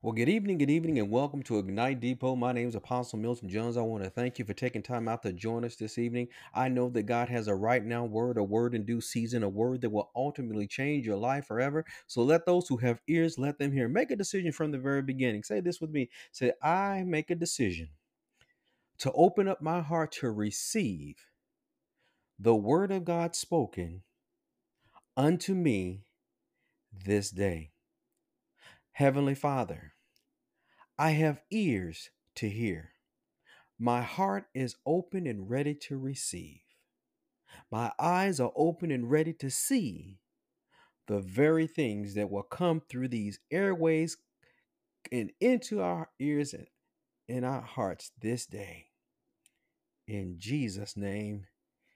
Well, good evening, and welcome to Ignite Depot. My name is Apostle Milton Jones. I want to thank you for taking time out to join us this evening. I know that God has a right now word, a word in due season, a word that will ultimately change your life forever. So let those who have ears, let them hear. Make a decision from the very beginning. Say this with me. Say, I make a decision to open up my heart to receive the word of God spoken unto me this day. Heavenly Father, I have ears to hear. My heart is open and ready to receive. My eyes are open and ready to see the very things that will come through these airways and into our ears and in our hearts this day. In Jesus' name,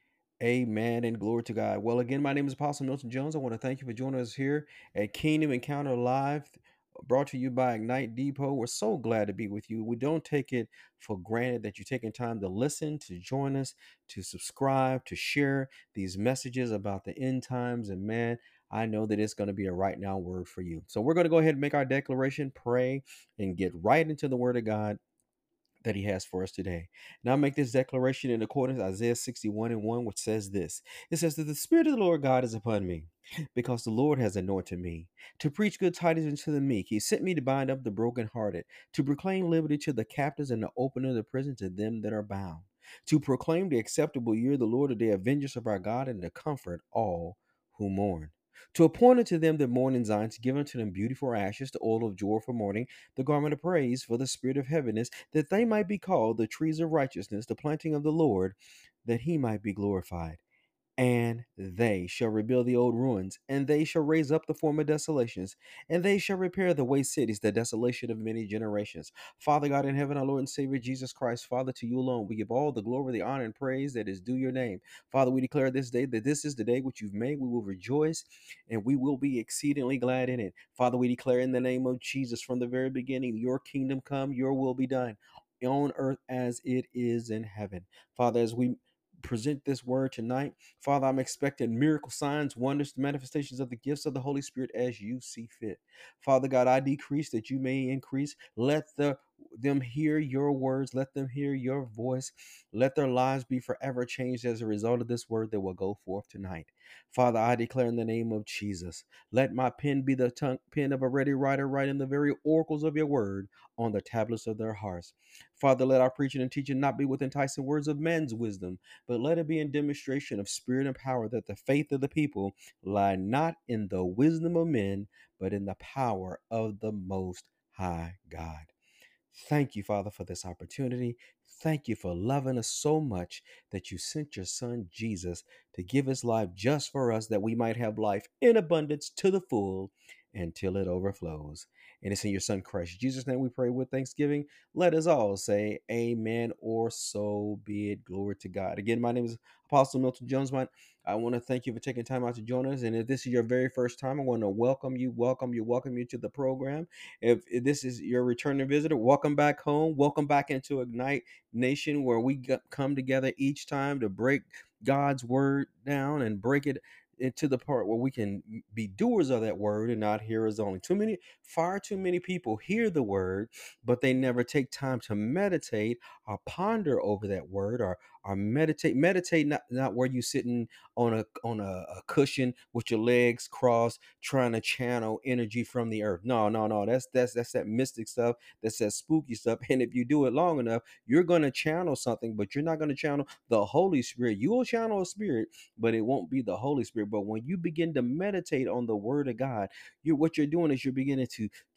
amen and glory to God. Well, again, my name is Apostle Milton Jones. I want to thank you for joining us here at Kingdom Encounter Live, brought to you by Ignite Depot. We're so glad to be with you. We don't take it for granted that you're taking time to listen, to join us, to subscribe, to share these messages about the end times. And man, I know that it's going to be a right now word for you. So we're going to go ahead and make our declaration, pray, and get right into the word of God that he has for us today. Now make this declaration in accordance with Isaiah 61 and 1, which says this. It says that the Spirit of the Lord God is upon me, because the Lord has anointed me to preach good tidings unto the meek. He sent me to bind up the brokenhearted, to proclaim liberty to the captives and the opening of the prison to them that are bound, to proclaim the acceptable year of the Lord, the day of vengeance of our God, and to comfort all who mourn. To appoint unto them that mourn in Zion, to give unto them beautiful ashes, the oil of joy for mourning, the garment of praise for the spirit of heaviness, that they might be called the trees of righteousness, the planting of the Lord, that he might be glorified. And they shall rebuild the old ruins, and they shall raise up the former desolations, and they shall repair the waste cities, the desolation of many generations. Father God in heaven, our Lord and Savior Jesus Christ, Father, to you alone we give all the glory, the honor, and praise that is due your name. Father, we declare this day that this is the day which you've made. We will rejoice, and we will be exceedingly glad in it. Father, we declare in the name of Jesus from the very beginning, your kingdom come, your will be done on earth as it is in heaven. Father, as we present this word tonight, Father, I'm expecting miracle signs, wonders, manifestations of the gifts of the Holy Spirit as you see fit. Father God, I decrease that you may increase. Let them hear your words. Let them hear your voice. Let their lives be forever changed as a result of this word that will go forth tonight. Father, I declare in the name of Jesus, let my pen be the tongue pen of a ready writer, writing the very oracles of your word on the tablets of their hearts. Father, let our preaching and teaching not be with enticing words of man's wisdom, but let it be in demonstration of spirit and power, that the faith of the people lie not in the wisdom of men, but in the power of the Most High God. Thank you, Father, for this opportunity. Thank you for loving us so much that you sent your son Jesus to give his life just for us, that we might have life in abundance to the full until it overflows. And it's in your son Christ Jesus' name we pray with thanksgiving. Let us all say amen, or so be it. Glory to God. Again, my name is Apostle Milton Jones. I want to thank you for taking time out to join us. And if this is your very first time, I want to welcome you to the program. If this is your returning visitor, welcome back home. Welcome back into Ignite Nation, where we come together each time to break God's word down and break it into the part where we can be doers of that word and not hearers only. Far too many people hear the word, but they never take time to meditate or ponder over that word, or meditate not where you sitting on a cushion with your legs crossed trying to channel energy from the earth. No. That's that mystic stuff. That's that spooky stuff. And if you do it long enough, you're going to channel something, but you're not going to channel the Holy Spirit. You will channel a spirit, but it won't be the Holy Spirit. But when you begin to meditate on the word of God, what you're doing is you're beginning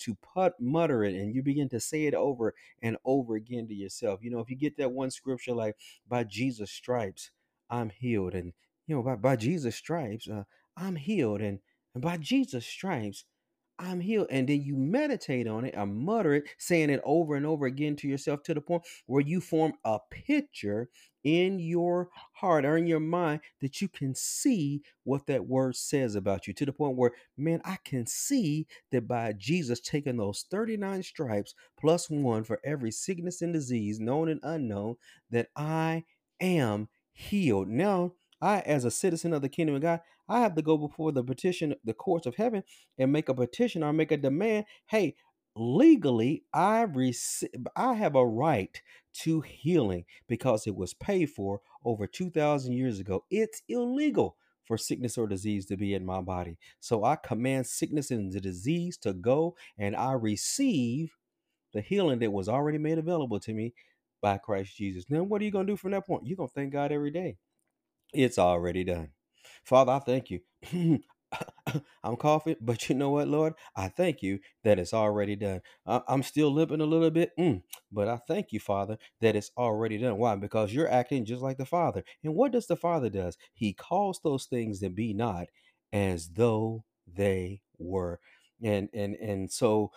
to mutter it, and you begin to say it over and over again to yourself. If you get that one scripture like, by Jesus stripes I'm healed, and by Jesus stripes I'm healed, and by Jesus stripes I'm healed. And then you meditate on it and mutter it, saying it over and over again to yourself, to the point where you form a picture in your heart or in your mind that you can see what that word says about you, to the point where, man, I can see that by Jesus taking those 39 stripes plus one for every sickness and disease, known and unknown, that I am healed. Now, I, as a citizen of the kingdom of God, I have to go before the courts of heaven, and make a petition or make a demand. Hey, legally I have a right to healing because it was paid for over 2000 years ago. It's illegal for sickness or disease to be in my body. So I command sickness and the disease to go, and I receive the healing that was already made available to me by Christ Jesus. Now, what are you going to do from that point? You're going to thank God every day. It's already done. Father, I thank you. I'm coughing, but you know what, Lord? I thank you that it's already done. I'm still limping a little bit, but I thank you, Father, that it's already done. Why? Because you're acting just like the Father. And what does the Father does? He calls those things that be not as though they were. And so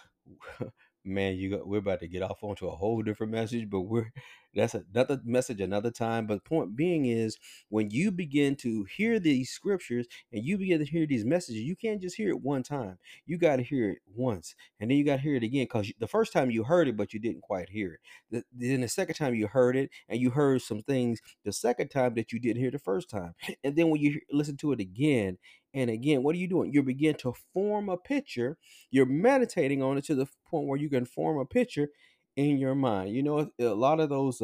man, we're about to get off onto a whole different message, but that's another message another time. But the point being is, when you begin to hear these scriptures and you begin to hear these messages, you can't just hear it one time. You got to hear it once, and then you got to hear it again, because the first time you heard it, but you didn't quite hear it. Then the second time you heard it, and you heard some things the second time that you didn't hear the first time. And then when you listen to it again and again, what are you doing? You begin to form a picture. You're meditating on it to the point where you can form a picture in your mind. You know, a lot of those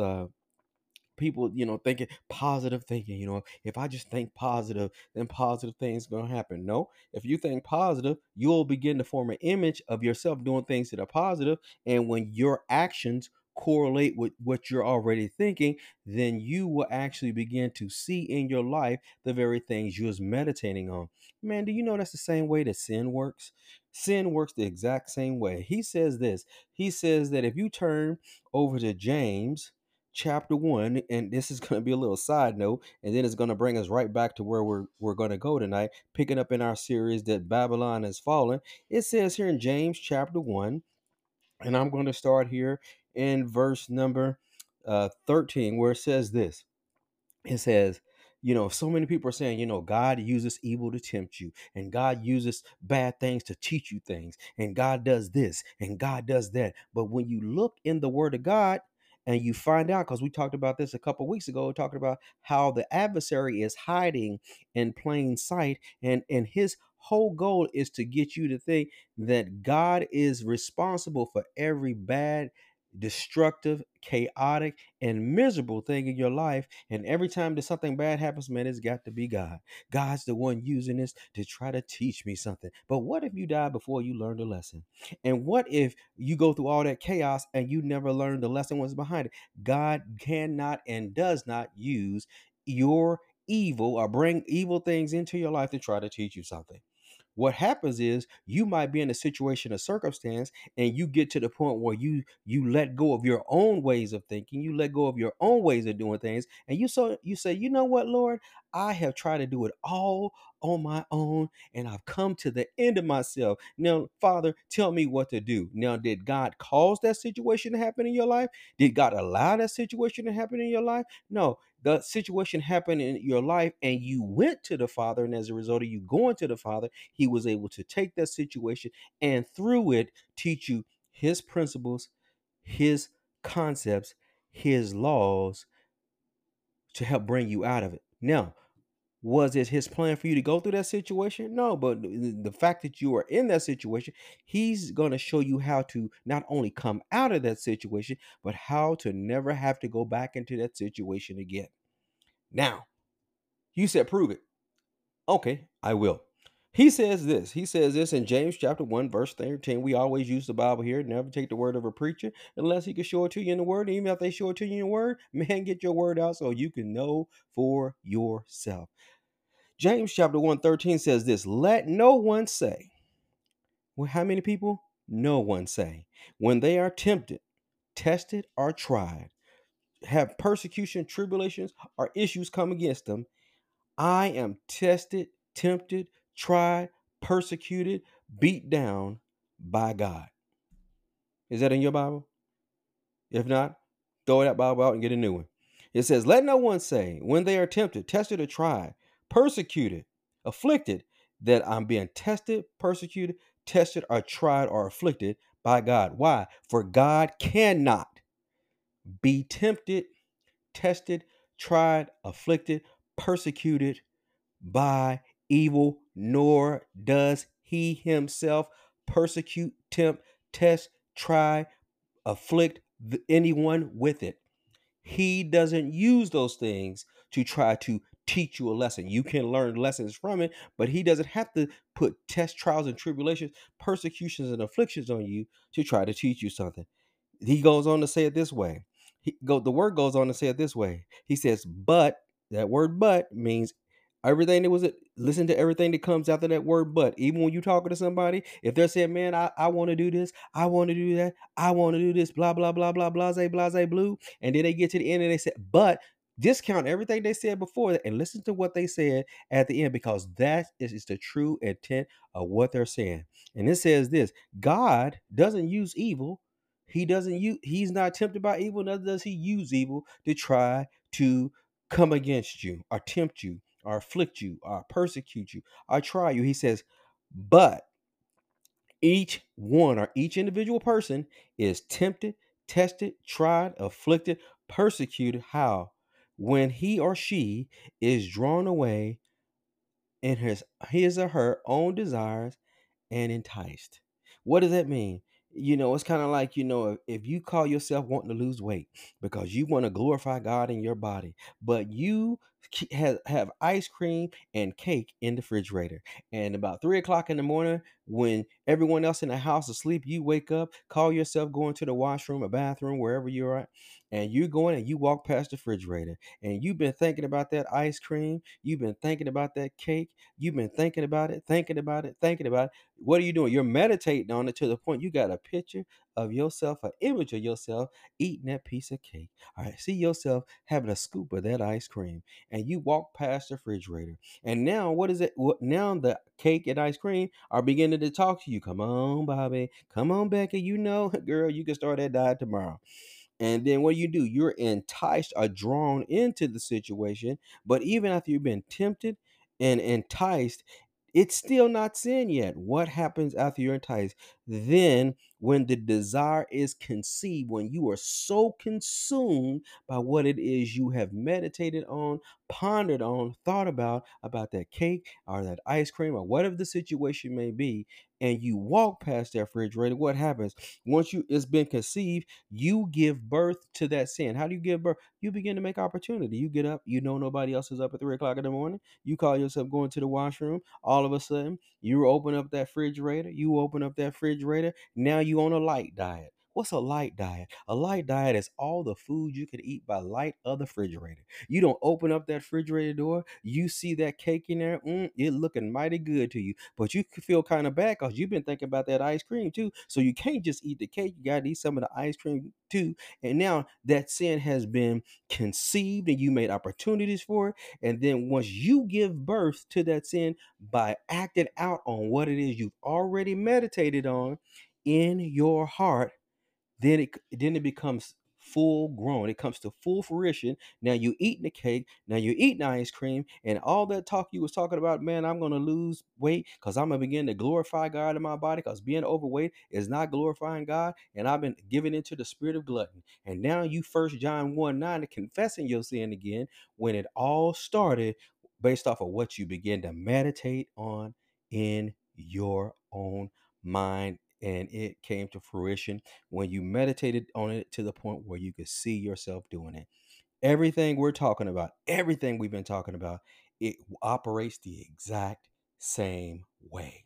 people, thinking positive thinking, if I just think positive, then positive things going to happen. No, if you think positive, you'll begin to form an image of yourself doing things that are positive. And when your actions correlate with what you're already thinking, then you will actually begin to see in your life the very things you was meditating on. Man, do you know that's the same way that sin works? Sin works the exact same way. He says this. He says that if you turn over to James chapter 1, and this is going to be a little side note, and then it's going to bring us right back to where we're going to go tonight, picking up in our series that Babylon has fallen. It says here in James chapter 1, and I'm going to start here in verse number 13, where it says this. It says, so many people are saying, God uses evil to tempt you, and God uses bad things to teach you things, and God does this, and God does that. But when you look in the Word of God, and you find out, because we talked about this a couple weeks ago, talking about how the adversary is hiding in plain sight, and his whole goal is to get you to think that God is responsible for every bad, destructive, chaotic, and miserable thing in your life. And every time that something bad happens, man, it's got to be God. God's the one using this to try to teach me something. But what if you die before you learned a lesson? And what if you go through all that chaos and you never learned the lesson was behind it? God cannot and does not use your evil or bring evil things into your life to try to teach you something. What happens is you might be in a situation or circumstance, and you get to the point where you let go of your own ways of thinking, you let go of your own ways of doing things, and you say, you know what, Lord, I have tried to do it all on my own, and I've come to the end of myself. Now, Father, tell me what to do. Now, did God cause that situation to happen in your life? Did God allow that situation to happen in your life? No, the situation happened in your life, and you went to the Father, and as a result of you going to the Father, he was able to take that situation and through it teach you his principles, his concepts, his laws to help bring you out of it. Now, was it his plan for you to go through that situation? No, but the fact that you are in that situation, he's going to show you how to not only come out of that situation, but how to never have to go back into that situation again. Now, you said prove it. Okay, I will. He says this. He says this in James chapter 1, verse 13. We always use the Bible here. Never take the word of a preacher unless he can show it to you in the word. And even if they show it to you in the word, man, get your word out so you can know for yourself. James chapter 1:13 says this. Let no one say. Well, how many people? No one say. When they are tempted, tested, or tried, have persecution, tribulations, or issues come against them, I am tested, tempted, tried, persecuted, beat down by God. Is that in your Bible? If not, throw that Bible out and get a new one. It says, let no one say, when they are tempted, tested, or tried, persecuted, afflicted, that I'm being tested, persecuted, tested, or tried, or afflicted by God. Why? For God cannot be tempted, tested, tried, afflicted, persecuted by evil, nor does he himself persecute, tempt, test, try, afflict anyone with it. He doesn't use those things to try to teach you a lesson. You can learn lessons from it, but he doesn't have to put test, trials, and tribulations, persecutions, and afflictions on you to try to teach you something. He goes on to say it this way. The word goes on to say it this way. He says, but that word but means everything that was it. Listen to everything that comes after that word but. Even when you talking to somebody, if they're saying, man, I want to do this, I want to do that, I want to do this, blah, blah, blah, blah, blase, blue. And then they get to the end and they say, but discount everything they said before that and listen to what they said at the end, because that is the true intent of what they're saying. And it says this: God doesn't use evil. He's not tempted by evil, neither does he use evil to try to come against you or tempt you or afflict you or persecute you or try you. He says, but each one or each individual person is tempted, tested, tried, afflicted, persecuted. How? When he or she is drawn away in his or her own desires and enticed. What does that mean? It's kind of like, if you call yourself wanting to lose weight because you want to glorify God in your body, but you have ice cream and cake in the refrigerator. And about 3 o'clock in the morning, when everyone else in the house is asleep, you wake up, call yourself going to the washroom, a bathroom, wherever you're at, and you're going and you walk past the refrigerator and you've been thinking about that ice cream, you've been thinking about that cake, you've been thinking about it, thinking about it, thinking about it. What are you doing? You're meditating on it to the point you got a picture of yourself, an image of yourself eating that piece of cake. All right, see yourself having a scoop of that ice cream, and you walk past the refrigerator. And now, what is it? Now the cake and ice cream are beginning to talk to you. Come on, Bobby. Come on, Becky. Girl, you can start that diet tomorrow. And then what do? You're enticed or drawn into the situation. But even after you've been tempted and enticed, it's still not sin yet. What happens after you're enticed? Then, when the desire is conceived, when you are so consumed by what it is you have meditated on, pondered on, thought about that cake or that ice cream or whatever the situation may be, and you walk past that refrigerator, what happens? Once it's been conceived, you give birth to that sin. How do you give birth? You begin to make opportunity. You get up, nobody else is up at 3 o'clock in the morning. You call yourself going to the washroom. All of a sudden, you open up that refrigerator. Now you on a light diet. What's a light diet? A light diet is all the food you can eat by light of the refrigerator. You don't open up that refrigerator door. You see that cake in there. It looking mighty good to you. But you could feel kind of bad because you've been thinking about that ice cream too. So you can't just eat the cake. You got to eat some of the ice cream too. And now that sin has been conceived and you made opportunities for it. And then once you give birth to that sin by acting out on what it is you've already meditated on in your heart, then it becomes full grown. It comes to full fruition. Now you eating the cake, now you're eating ice cream, and all that talk you was talking about, man, I'm gonna lose weight because I'm gonna begin to glorify God in my body, because being overweight is not glorifying God, and I've been given into the spirit of gluttony. And now you 1 John 1:9 confessing your sin again, when it all started based off of what you begin to meditate on in your own mind, and it came to fruition when you meditated on it to the point where you could see yourself doing it. Everything we're talking about, everything we've been talking about, it operates the exact same way.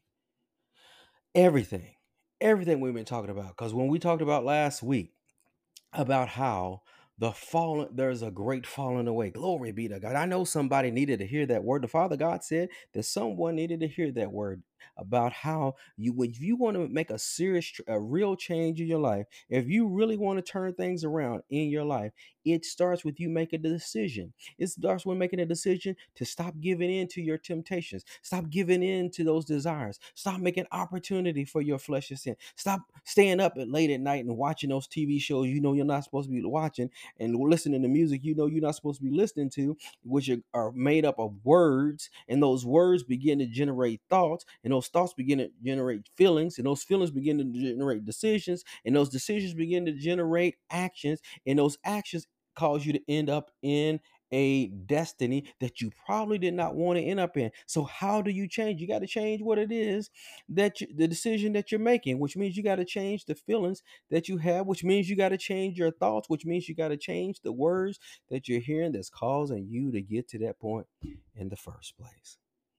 Everything, everything we've been talking about. Because when we talked about last week about how there's a great falling away. Glory be to God. I know somebody needed to hear that word. The Father God said that someone needed to hear that word about how if you want to make a real change in your life, if you really want to turn things around in your life, it starts with you making the decision. It starts with making a decision to stop giving in to your temptations. Stop giving in to those desires. Stop making opportunity for your flesh to sin. Stop staying up at late at night and watching those TV shows you're not supposed to be watching, and listening to music you're not supposed to be listening to, which are made up of words, and those words begin to generate thoughts, and those thoughts begin to generate feelings, and those feelings begin to generate decisions, and those decisions begin to generate actions, and those actions cause you to end up in a destiny that you probably did not want to end up in. So how do you change? You got to change what it is the decision that you're making, which means you got to change the feelings that you have, which means you got to change your thoughts, which means you got to change the words that you're hearing that's causing you to get to that point in the first place.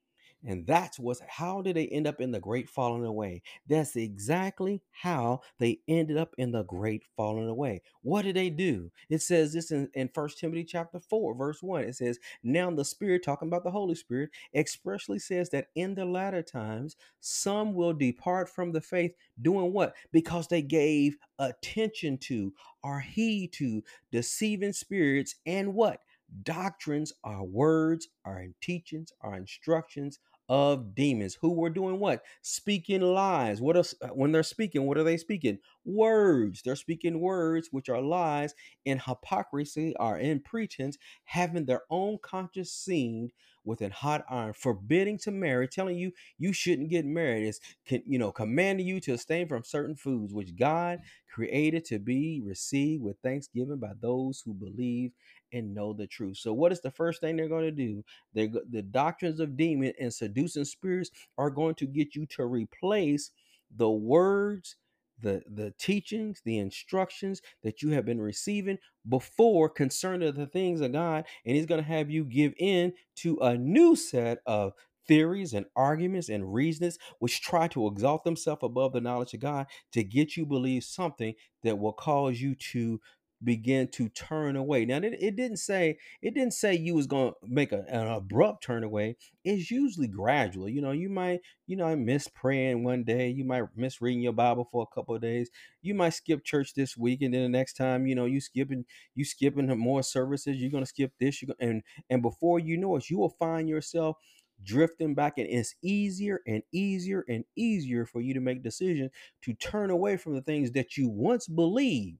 And that's what's how did they end up in the great falling away? That's exactly how they ended up in the great falling away. What did they do? It says this in 1 Timothy chapter 4, verse 1. It says, now the Spirit, talking about the Holy Spirit, expressly says that in the latter times, some will depart from the faith, doing what? Because they gave attention to or heed to deceiving spirits and what? Doctrines are words, are teachings, are instructions of demons who were doing what? Speaking lies. What else? When they're speaking, what are they speaking? Words. They're speaking words which are lies in hypocrisy or in pretense, having their own conscience seamed with a hot iron, forbidding to marry, telling you you shouldn't get married. It's commanding you to abstain from certain foods which God created to be received with thanksgiving by those who believe and know the truth. So, what is the first thing they're going to do? The doctrines of demon and seducing spirits are going to get you to replace the words, the teachings, the instructions that you have been receiving before concerning the things of God, and He's going to have you give in to a new set of theories and arguments and reasons which try to exalt themselves above the knowledge of God to get you believe something that will cause you to begin to turn away. Now it didn't say you was gonna make an abrupt turn away. It's usually gradual. You might miss praying one day. You might miss reading your Bible for a couple of days. You might skip church this week, and then the next time you skipping more services. You're gonna skip this. And before you know it, you will find yourself drifting back, and it's easier and easier and easier for you to make decisions to turn away from the things that you once believed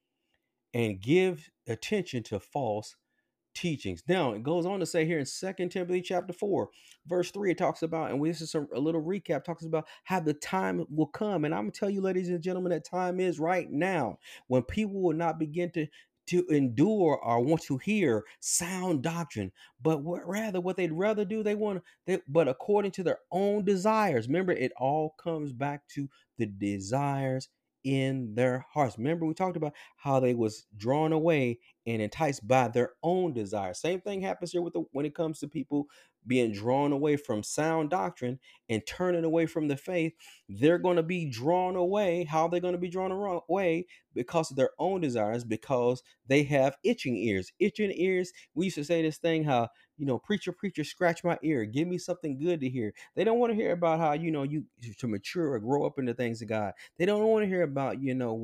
and give attention to false teachings. Now it goes on to say here in 2 Timothy chapter 4, verse 3, it talks about, and this is a little recap, talks about how the time will come. And I'm gonna tell you, ladies and gentlemen, that time is right now when people will not begin to endure or want to hear sound doctrine, but what they'd rather do, but according to their own desires. Remember, it all comes back to the desires in their hearts. Remember, we talked about how they was drawn away and enticed by their own desires. Same thing happens here when it comes to people being drawn away from sound doctrine and turning away from the faith. They're going to be drawn away. How are they going to be drawn away? Because of their own desires, because they have itching ears. Itching ears. We used to say this thing, how, preacher, scratch my ear. Give me something good to hear. They don't want to hear about how, you to mature or grow up into things of God. They don't want to hear about,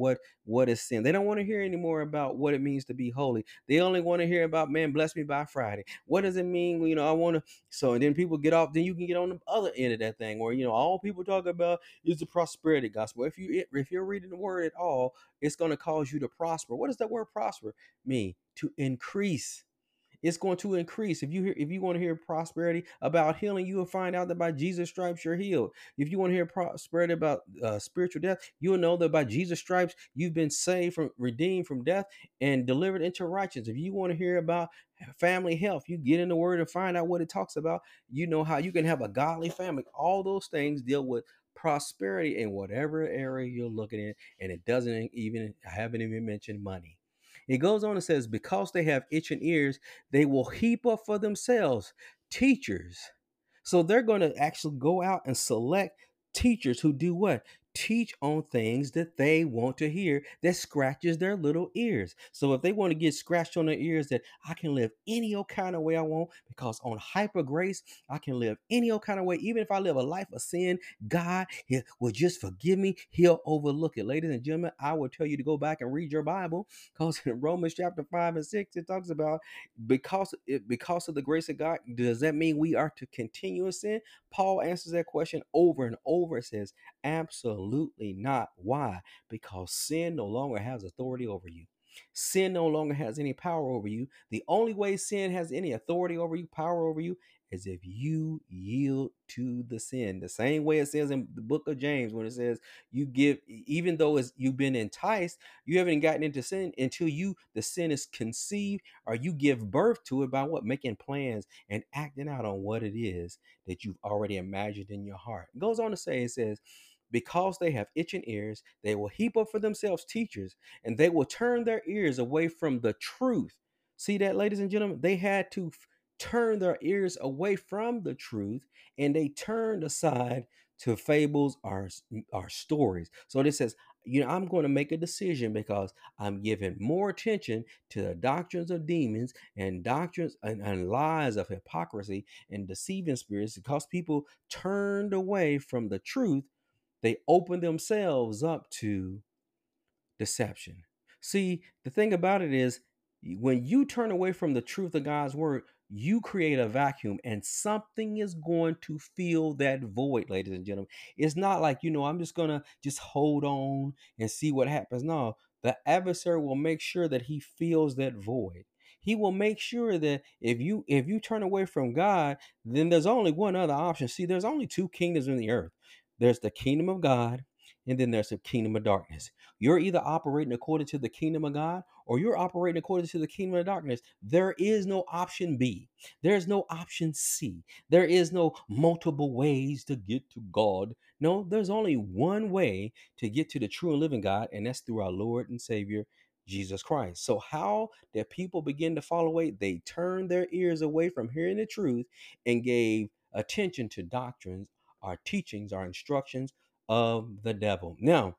what is sin. They don't want to hear anymore about what it means to be holy. They only want to hear about, man, bless me by Friday. What does it mean? I want to. So, and then people get off. Then you can get on the other end of that thing, where all people talk about is the prosperity gospel. If you're reading the word at all, it's going to cause you to prosper. What does that word prosper mean? To increase. It's going to increase. If you want to hear prosperity about healing, you will find out that by Jesus' stripes you're healed. If you want to hear prosperity about spiritual death, you will know that by Jesus' stripes you've been redeemed from death, and delivered into righteousness. If you want to hear about family health, you get in the Word and find out what it talks about. You know how you can have a godly family. All those things deal with prosperity in whatever area you're looking at, and it doesn't even I haven't even mentioned money. It goes on and says, because they have itching ears, they will heap up for themselves teachers. So they're going to actually go out and select teachers who do what? Teach on things that they want to hear, that scratches their little ears. So if they want to get scratched on their ears, that I can live any old kind of way I want, because on hyper grace, I can live any old kind of way. Even if I live a life of sin, God will just forgive me. He'll overlook it. Ladies and gentlemen, I will tell you to go back and read your Bible, because in Romans chapter 5 and 6, it talks about because of the grace of God, does that mean we are to continue in sin? Paul answers that question over and over. It says, absolutely not. Why? Because sin no longer has authority over you. Sin no longer has any power over you. The only way sin has any authority over you, power over you, as if you yield to the sin. The same way it says in the book of James when it says you give, even though it's, you've been enticed, you haven't gotten into sin until the sin is conceived or you give birth to it by what? Making plans and acting out on what it is that you've already imagined in your heart. It goes on to say, it says, because they have itching ears, they will heap up for themselves teachers, and they will turn their ears away from the truth. See that, ladies and gentlemen? They had to turn their ears away from the truth, and they turned aside to fables or stories. So this says, I'm going to make a decision because I'm giving more attention to the doctrines of demons and doctrines and lies of hypocrisy and deceiving spirits, because people turned away from the truth. They open themselves up to deception. See, the thing about it is, when you turn away from the truth of God's word, you create a vacuum and something is going to fill that void, ladies and gentlemen. It's not like, I'm just going to just hold on and see what happens. No, the adversary will make sure that he fills that void. He will make sure that if you turn away from God, then there's only one other option. See, there's only two kingdoms in the earth. There's the kingdom of God, and then there's the kingdom of darkness. You're either operating according to the kingdom of God or you're operating according to the kingdom of darkness. There is no option B. There's no option C. There is no multiple ways to get to God. No, there's only one way to get to the true and living God, and that's through our Lord and Savior, Jesus Christ. So, how did people begin to fall away? They turned their ears away from hearing the truth and gave attention to doctrines, our teachings, our instructions of the devil. Now,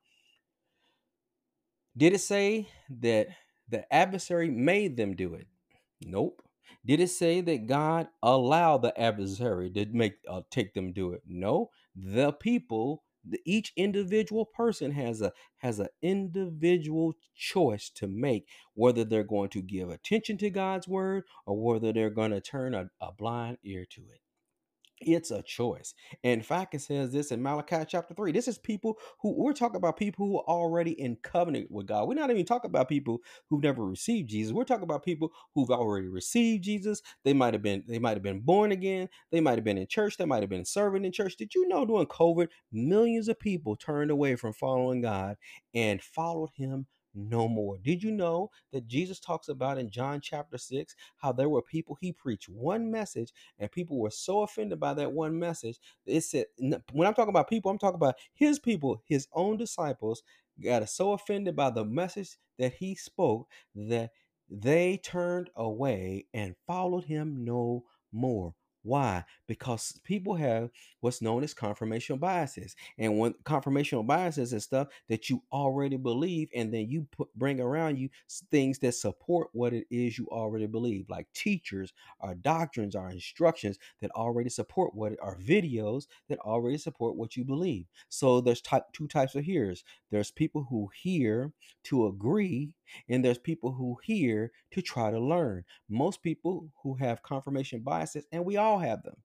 did it say that the adversary made them do it? Nope. Did it say that God allowed the adversary to take them do it? No. The people, each individual person has an individual choice to make, whether they're going to give attention to God's word or whether they're going to turn a blind ear to it. It's a choice. In fact, it says this in Malachi chapter 3. This is people who, we're talking about people who are already in covenant with God. We're not even talking about people who've never received Jesus. We're talking about people who've already received Jesus. They might have been born again. They might have been in church. They might have been serving in church. Did you know during COVID, millions of people turned away from following God and followed him no more? Did you know that Jesus talks about in John chapter 6 how there were people, he preached one message and people were so offended by that one message? It said, when I'm talking about people, I'm talking about his people, his own disciples got so offended by the message that he spoke that they turned away and followed him no more. Why? Because people have what's known as confirmational biases. And when confirmational biases is stuff that you already believe, and then you bring around you things that support what it is you already believe, like teachers, our doctrines, our instructions that already support what are videos that already support what you believe. So there's two types of hearers. There's people who hear to agree, and there's people who hear to try to learn. Most people who have confirmation biases, and we all have them,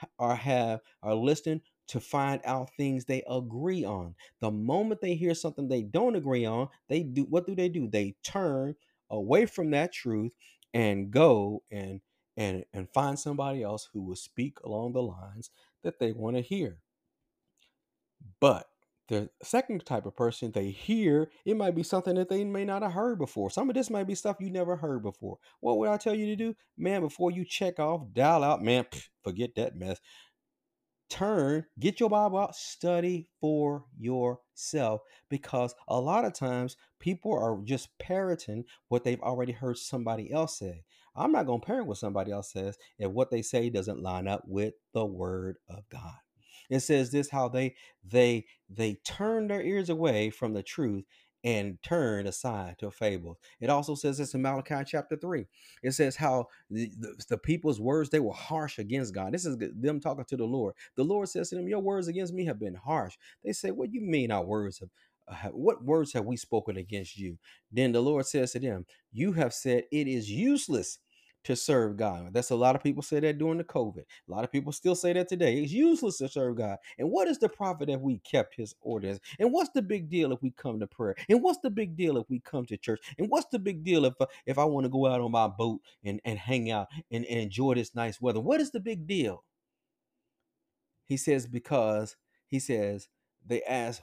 are listening to find out things they agree on. The moment they hear something they don't agree on, they do, what do? They turn away from that truth and go and find somebody else who will speak along the lines that they want to hear. But the second type of person, they hear, it might be something that they may not have heard before. Some of this might be stuff you never heard before. What would I tell you to do? Man, before you check off, dial out, man, forget that mess. Get your Bible out, study for yourself, because a lot of times people are just parroting what they've already heard somebody else say. I'm not going to parrot what somebody else says if what they say doesn't line up with the word of God. It says this, how they turn their ears away from the truth and turn aside to fables. It also says this in Malachi chapter 3. It says how the people's words, they were harsh against God. This is them talking to the Lord. The Lord says to them, your words against me have been harsh. They say, what do you mean our words what words have we spoken against you? Then the Lord says to them, you have said it is useless to serve God. That's a lot of people say that during the COVID. A lot of people still say that today. It's useless to serve God. And what is the profit if we kept his orders? And what's the big deal if we come to prayer? And what's the big deal if we come to church? And what's the big deal if I want to go out on my boat and hang out and enjoy this nice weather? What is the big deal? He says, because he says, they ask,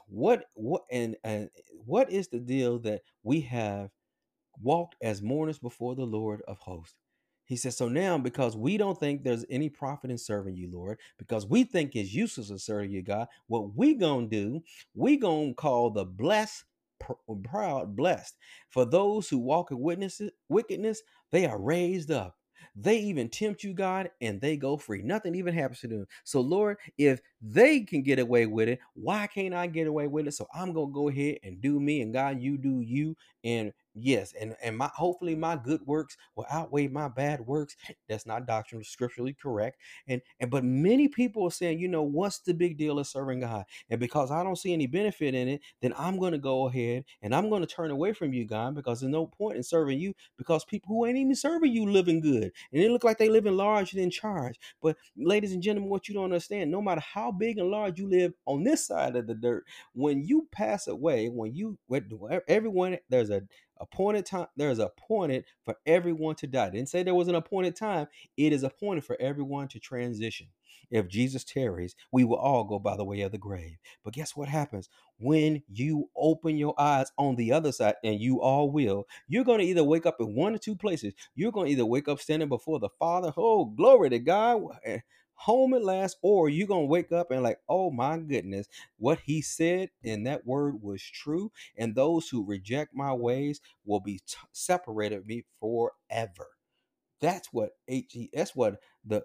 and what is the deal that we have walked as mourners before the Lord of hosts? He says, so now, because we don't think there's any profit in serving you, Lord, because we think it's useless to serve you, God, what we gonna do, we gonna call the blessed proud blessed. For those who walk in wickedness, they are raised up. They even tempt you, God, and they go free. Nothing even happens to them. So, Lord, if they can get away with it, why can't I get away with it? So I'm gonna go ahead and do me, and God, you do you. And yes, and my hopefully my good works will outweigh my bad works. That's not doctrinally scripturally correct. And but many people are saying, what's the big deal of serving God? And because I don't see any benefit in it, then I'm going to go ahead and I'm going to turn away from you, God, because there's no point in serving you, because people who ain't even serving you living good, and it look like they living large and in charge. But ladies and gentlemen, what you don't understand, no matter how big and large you live on this side of the dirt, when you pass away, everyone, there's a appointed time, there's appointed for everyone to die. It didn't say there was an appointed time. It is appointed for everyone to transition. If Jesus tarries, we will all go by the way of the grave. But guess what happens when you open your eyes on the other side? And you all will. You're going to either wake up in one or two places. You're going to either wake up standing before the Father, oh, glory to God, home at last, or you're going to wake up and like, oh my goodness, what he said in that word was true. And those who reject my ways will be separated me forever. That's what that's what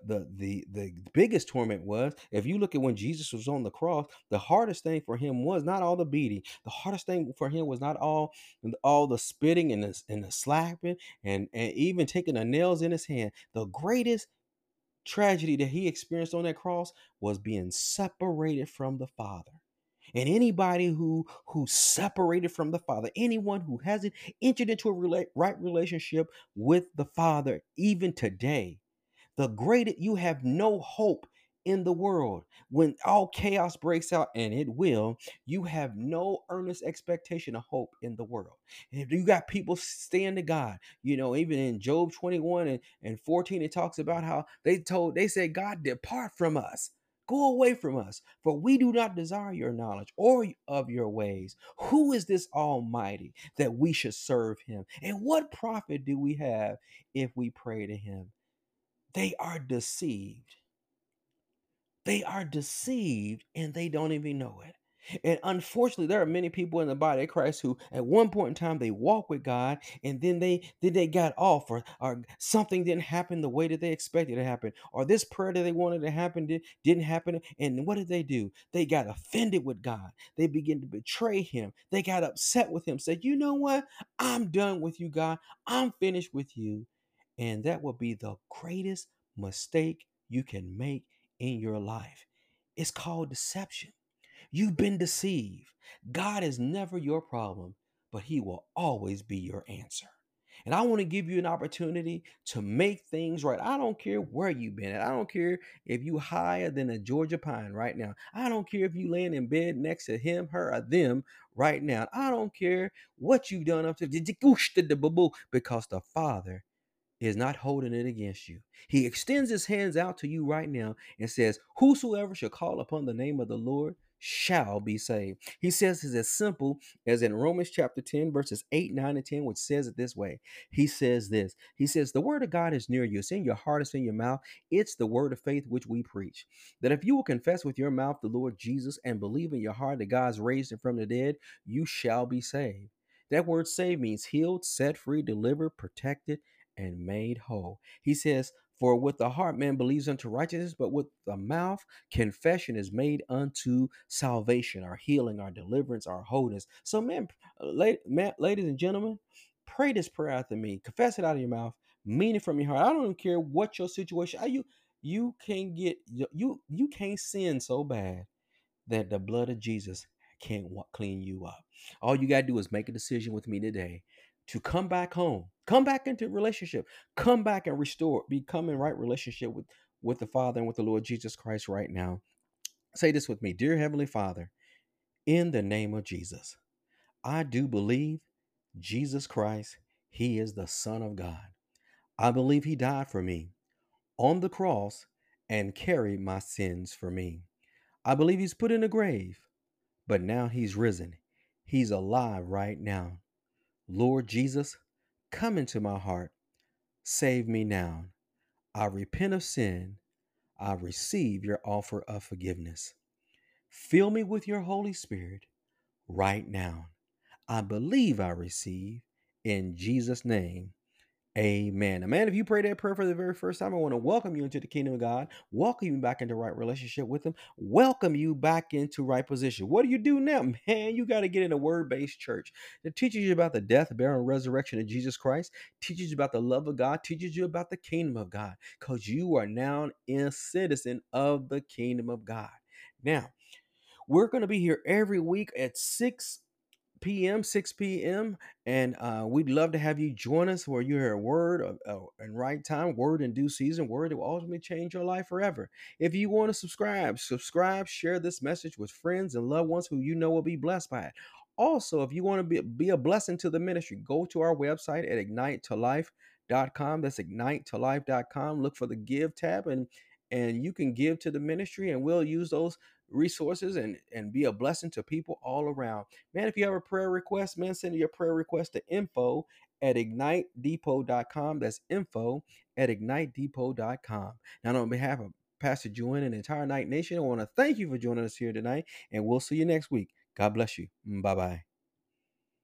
the biggest torment was. If you look at when Jesus was on the cross, the hardest thing for him was not all the beating. The hardest thing for him was not all the spitting and the slapping and even taking the nails in his hand. The greatest tragedy that he experienced on that cross was being separated from the Father. And anybody who's separated from the Father, anyone who hasn't entered into a right relationship with the Father, even today, the greatest, you have no hope in the world. When all chaos breaks out, and it will, you have no earnest expectation of hope in the world. And if you got people staying to God, even in Job 21 and 14, it talks about how they said, God, depart from us. Go away from us, for we do not desire your knowledge or of your ways. Who is this Almighty that we should serve him? And what profit do we have if we pray to him? They are deceived. They are deceived and they don't even know it. And unfortunately, there are many people in the body of Christ who at one point in time they walk with God, and then they got off, or something didn't happen the way that they expected to happen, or this prayer that they wanted to happen didn't happen. And what did they do? They got offended with God. They began to betray him. They got upset with him, said, you know what? I'm done with you, God. I'm finished with you. And that will be the greatest mistake you can make in your life. It's called deception. You've been deceived. God is never your problem, but he will always be your answer. And I want to give you an opportunity to make things right. I don't care where you've been at. I don't care if you higher than a Georgia pine right now. I don't care if you laying in bed next to him, her, or them right now. I don't care what you've done up to because the Father is not holding it against you. He extends his hands out to you right now and says, whosoever shall call upon the name of the Lord shall be saved. He says it's as simple as in Romans chapter 10, verses 8, 9, and 10, which says it this way. He says this. He says, the word of God is near you. It's in your heart, it's in your mouth. It's the word of faith which we preach. That if you will confess with your mouth the Lord Jesus and believe in your heart that God's raised him from the dead, you shall be saved. That word saved means healed, set free, delivered, protected, and made whole. He says, for with the heart man believes unto righteousness, but with the mouth confession is made unto salvation, our healing, our deliverance, our wholeness. So, ladies and gentlemen, pray this prayer after me. Confess it out of your mouth, mean it from your heart. I don't care what your situation. You can't you can't sin so bad that the blood of Jesus can't clean you up. All you got to do is make a decision with me today to come back home, come back into relationship, come back and restore, become in right relationship with the Father and with the Lord Jesus Christ right now. Say this with me. Dear Heavenly Father, in the name of Jesus, I do believe Jesus Christ, He is the Son of God. I believe He died for me on the cross and carried my sins for me. I believe He's put in a grave, but now He's risen. He's alive right now. Lord Jesus, come into my heart. Save me now. I repent of sin. I receive your offer of forgiveness. Fill me with your Holy Spirit right now. I believe I receive in Jesus' name. Amen. Now, man, if you pray that prayer for the very first time, I want to welcome you into the kingdom of God, welcome you back into right relationship with Him, welcome you back into right position. What do you do now? Man, you got to get in a word-based church that teaches you about the death, burial, and resurrection of Jesus Christ, teaches you about the love of God, teaches you about the kingdom of God, because you are now a citizen of the kingdom of God. Now, we're going to be here every week at 6 p.m., 6 p.m. And we'd love to have you join us where you hear a word in right time, word in due season, word that will ultimately change your life forever. If you want to subscribe, share this message with friends and loved ones who you know will be blessed by it. Also, if you want to be a blessing to the ministry, go to our website at ignitetolife.com. That's ignitetolife.com. Look for the give tab and you can give to the ministry and we'll use those resources and be a blessing to people all around. Man, if you have a prayer request, man, send your prayer request to info at ignitedepot.com. That's info at ignitedepot.com. Now, on behalf of Pastor Joanne and the entire Night Nation, I want to thank you for joining us here tonight, and we'll see you next week. God bless you. Bye bye.